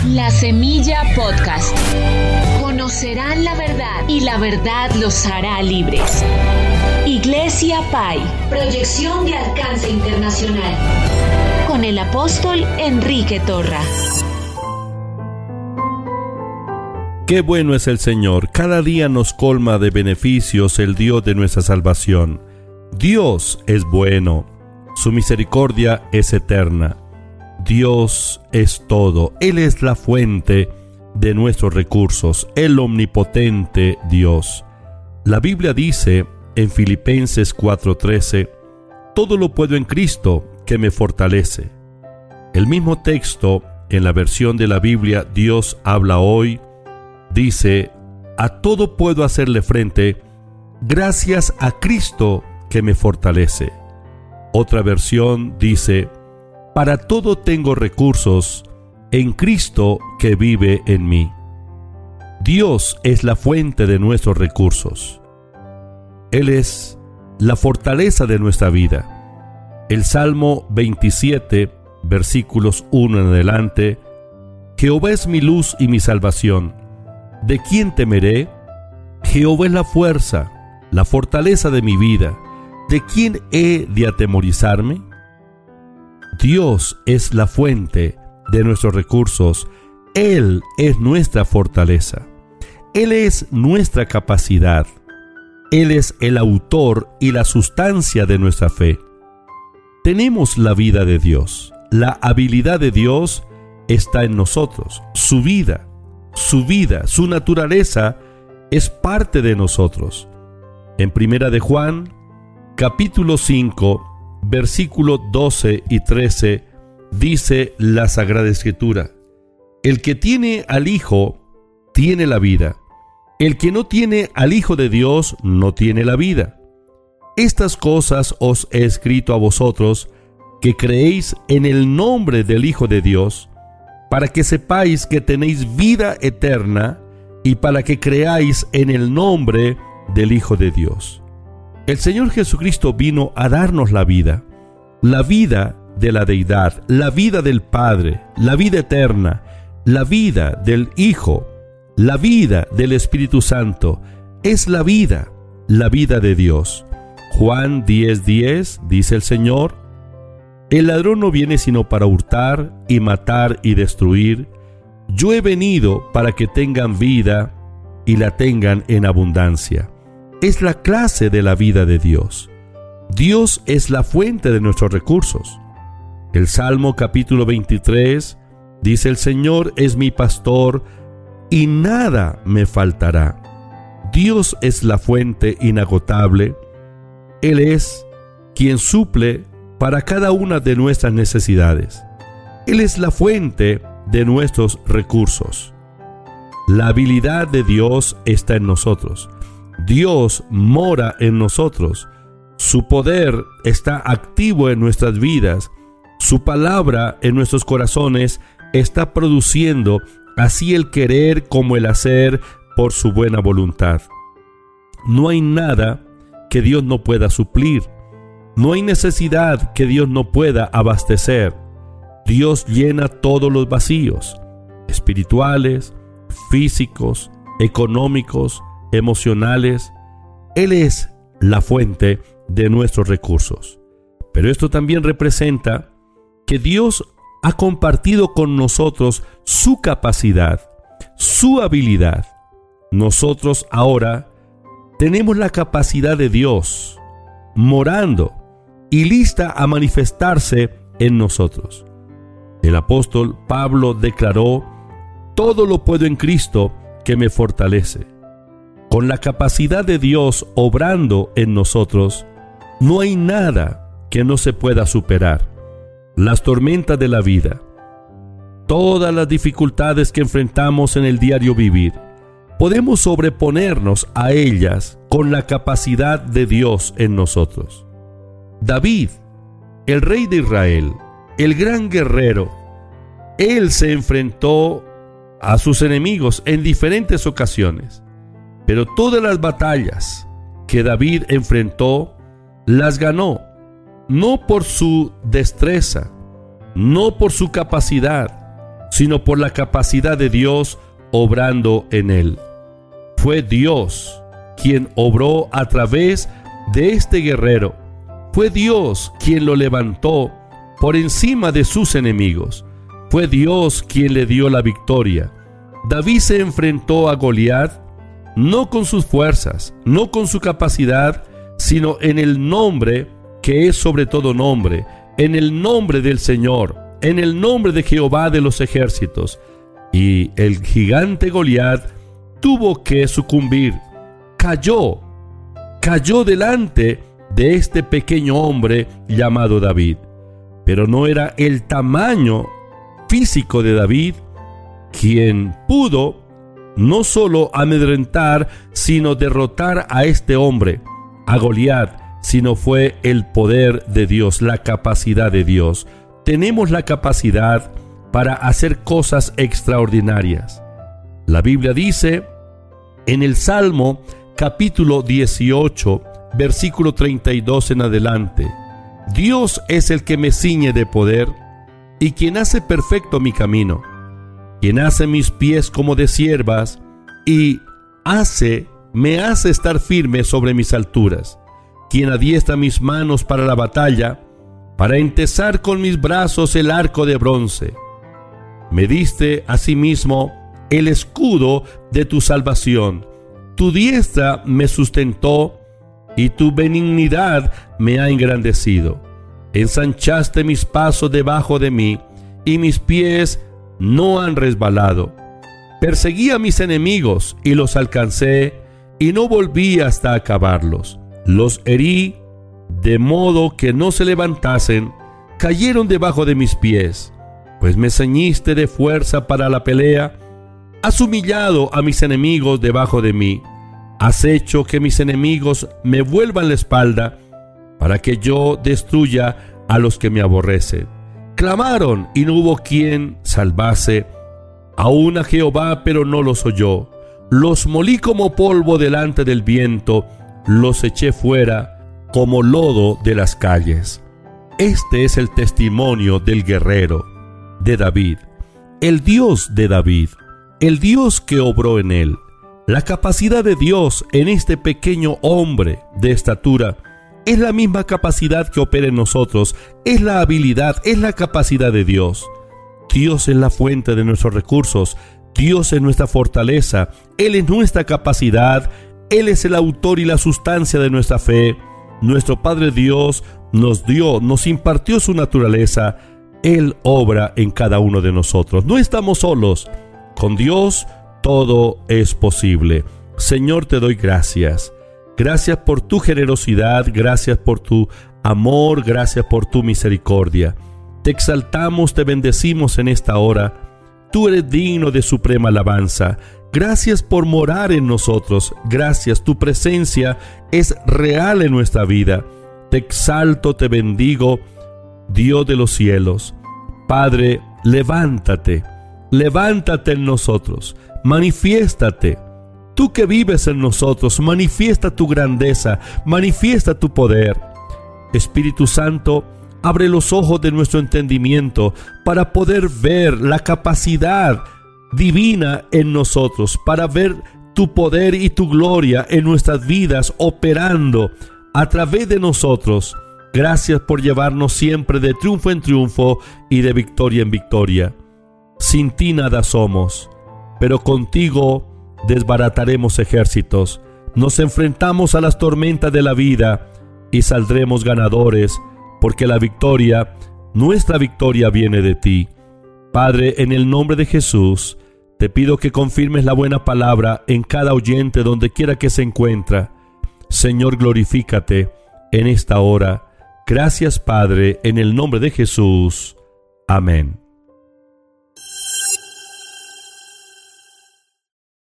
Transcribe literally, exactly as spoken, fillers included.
La Semilla Podcast. Conocerán la verdad y la verdad los hará libres. Iglesia Pai, proyección de alcance internacional. Con el apóstol Enrique Torra. Qué bueno es el Señor, cada día nos colma de beneficios el Dios de nuestra salvación. Dios es bueno, su misericordia es eterna. Dios es todo, Él es la fuente de nuestros recursos, el omnipotente Dios. La Biblia dice en Filipenses cuatro trece, todo lo puedo en Cristo que me fortalece. El mismo texto en la versión de la Biblia Dios habla hoy, dice, a todo puedo hacerle frente gracias a Cristo que me fortalece. Otra versión dice, para todo tengo recursos en Cristo que vive en mí. Dios es la fuente de nuestros recursos. Él es la fortaleza de nuestra vida. El Salmo veintisiete, versículos uno en adelante, Jehová es mi luz y mi salvación. ¿De quién temeré? Jehová es la fuerza, la fortaleza de mi vida. ¿De quién he de atemorizarme? Dios es la fuente de nuestros recursos. Él es nuestra fortaleza. Él es nuestra capacidad. Él es el autor y la sustancia de nuestra fe. Tenemos la vida de Dios. La habilidad de Dios está en nosotros. Su vida, su vida, su naturaleza es parte de nosotros. En Primera de Juan, capítulo cinco, versículos doce y trece, dice la Sagrada Escritura, el que tiene al Hijo, tiene la vida. El que no tiene al Hijo de Dios, no tiene la vida. Estas cosas os he escrito a vosotros, que creéis en el nombre del Hijo de Dios, para que sepáis que tenéis vida eterna, y para que creáis en el nombre del Hijo de Dios. El Señor Jesucristo vino a darnos la vida, la vida de la deidad, la vida del Padre, la vida eterna, la vida del Hijo, la vida del Espíritu Santo. Es la vida, la vida de Dios. Juan diez diez, dice el Señor, el ladrón no viene sino para hurtar y matar y destruir. Yo he venido para que tengan vida y la tengan en abundancia. Es la clase de la vida de Dios. Dios es la fuente de nuestros recursos. El Salmo capítulo veintitrés dice, el Señor es mi pastor y nada me faltará. Dios es la fuente inagotable. Él es quien suple para cada una de nuestras necesidades. Él es la fuente de nuestros recursos. La habilidad de Dios está en nosotros. Dios mora en nosotros. Su poder está activo en nuestras vidas. Su palabra en nuestros corazones está produciendo así el querer como el hacer por su buena voluntad. No hay nada que Dios no pueda suplir. No hay necesidad que Dios no pueda abastecer. Dios llena todos los vacíos, espirituales, físicos, económicos, emocionales. Él es la fuente de nuestros recursos. Pero esto también representa que Dios ha compartido con nosotros su capacidad, su habilidad. Nosotros ahora tenemos la capacidad de Dios morando y lista a manifestarse en nosotros. El apóstol Pablo declaró, todo lo puedo en Cristo que me fortalece. Con la capacidad de Dios obrando en nosotros, no hay nada que no se pueda superar. Las tormentas de la vida, todas las dificultades que enfrentamos en el diario vivir, podemos sobreponernos a ellas con la capacidad de Dios en nosotros. David, el rey de Israel, el gran guerrero, él se enfrentó a sus enemigos en diferentes ocasiones, pero todas las batallas que David enfrentó, las ganó, no por su destreza, no por su capacidad, sino por la capacidad de Dios obrando en él. Fue Dios quien obró a través de este guerrero. Fue Dios quien lo levantó por encima de sus enemigos. Fue Dios quien le dio la victoria. David se enfrentó a Goliat no con sus fuerzas, no con su capacidad, sino en el nombre que es sobre todo nombre, en el nombre del Señor, en el nombre de Jehová de los ejércitos. Y el gigante Goliat tuvo que sucumbir. Cayó, cayó delante de este pequeño hombre llamado David. Pero no era el tamaño físico de David quien pudo no solo amedrentar, sino derrotar a este hombre, a Goliat, sino fue el poder de Dios, la capacidad de Dios. Tenemos la capacidad para hacer cosas extraordinarias. La Biblia dice en el Salmo capítulo dieciocho, versículo treinta y dos en adelante: Dios es el que me ciñe de poder y quien hace perfecto mi camino, quien hace mis pies como de ciervas y hace, me hace estar firme sobre mis alturas, quien adiestra mis manos para la batalla, para entesar con mis brazos el arco de bronce. Me diste asimismo el escudo de tu salvación, tu diestra me sustentó y tu benignidad me ha engrandecido. Ensanchaste mis pasos debajo de mí y mis pies no han resbalado. Perseguí a mis enemigos y los alcancé y no volví hasta acabarlos. Los herí de modo que no se levantasen, cayeron debajo de mis pies. Pues me ceñiste de fuerza para la pelea, has humillado a mis enemigos debajo de mí, has hecho que mis enemigos me vuelvan la espalda, para que yo destruya a los que me aborrecen. Clamaron y no hubo quien salvase, aún a Jehová, pero no los oyó. Los molí como polvo delante del viento, los eché fuera como lodo de las calles. Este es el testimonio del guerrero, de David, el Dios de David, el Dios que obró en él. La capacidad de Dios en este pequeño hombre de estatura es la misma capacidad que opera en nosotros, es la habilidad, es la capacidad de Dios. Dios es la fuente de nuestros recursos, Dios es nuestra fortaleza, Él es nuestra capacidad, Él es el autor y la sustancia de nuestra fe. Nuestro Padre Dios nos dio, nos impartió su naturaleza. Él obra en cada uno de nosotros. No estamos solos. Con Dios todo es posible. Señor, te doy gracias. Gracias por tu generosidad, gracias por tu amor, gracias por tu misericordia. Te exaltamos, te bendecimos en esta hora. Tú eres digno de suprema alabanza. Gracias por morar en nosotros. Gracias, tu presencia es real en nuestra vida. Te exalto, te bendigo, Dios de los cielos. Padre, levántate, levántate en nosotros, manifiéstate. Tú que vives en nosotros, manifiesta tu grandeza, manifiesta tu poder. Espíritu Santo, abre los ojos de nuestro entendimiento para poder ver la capacidad divina en nosotros, para ver tu poder y tu gloria en nuestras vidas operando a través de nosotros. Gracias por llevarnos siempre de triunfo en triunfo y de victoria en victoria. Sin ti nada somos, pero contigo desbarataremos ejércitos. Nos enfrentamos a las tormentas de la vida y saldremos ganadores, porque la victoria, nuestra victoria, viene de ti. Padre, en el nombre de Jesús, te pido que confirmes la buena palabra en cada oyente donde quiera que se encuentra. Señor, glorifícate en esta hora. Gracias, Padre, en el nombre de Jesús. Amén.